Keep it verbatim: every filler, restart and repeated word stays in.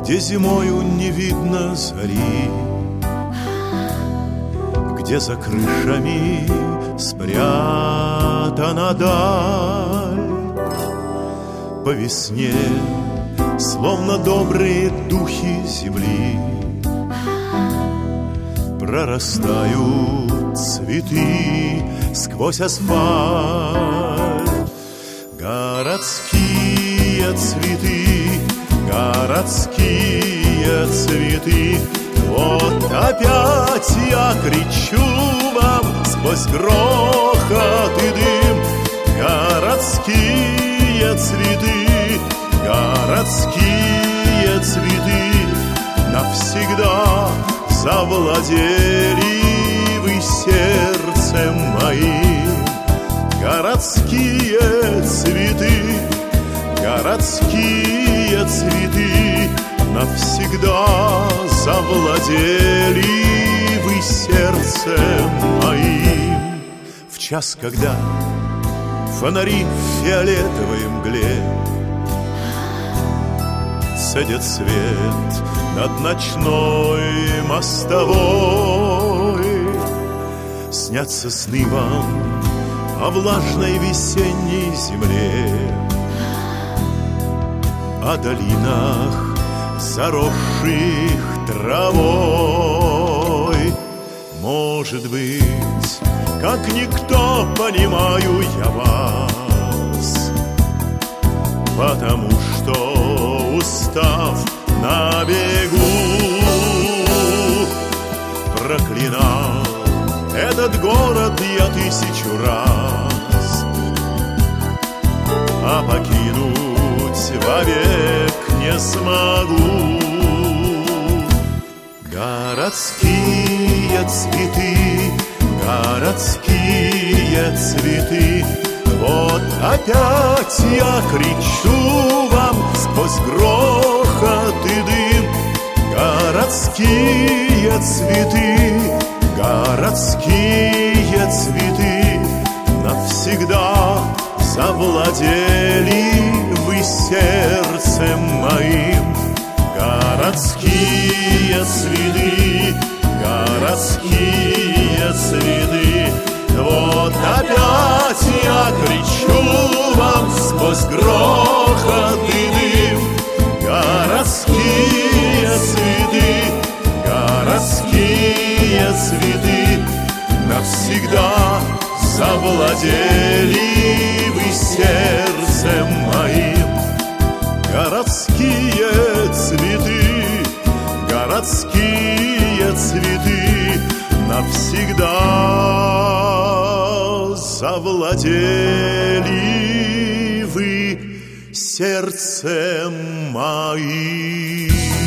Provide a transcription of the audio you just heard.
где зимою не видно зари, где за крышами спрятана даль. По весне, словно добрые духи земли, прорастают цветы сквозь асфальт. Городские цветы, городские цветы, вот опять я кричу вам сквозь грохот и дым. Городские цветы, городские цветы, навсегда завладели вы сердцем моим. Городские цветы, городские цветы, навсегда завладели вы сердцем моим. В час, когда фонари в фиолетовой мгле цедят свет над ночной мостовой, снятся сны вам о влажной весенней земле, о долинах, заросших травой. Может быть, как никто понимаю я вас, потому что, устав на бегу, проклинал этот город я тысячу раз, а покинуть вовек не смогу. Городские цветы, городские цветы, вот опять я кричу вам сквозь грохот и дым. Городские цветы, городские цветы, навсегда завладели вы сердцем моим. Городские цветы, городские цветы, вот опять я кричу вам сквозь грохот и дым. Городские цветы, городские цветы, навсегда завладели вы сердцем моим. Городские цветы, городские цветы, навсегда завладели вы сердцем моим.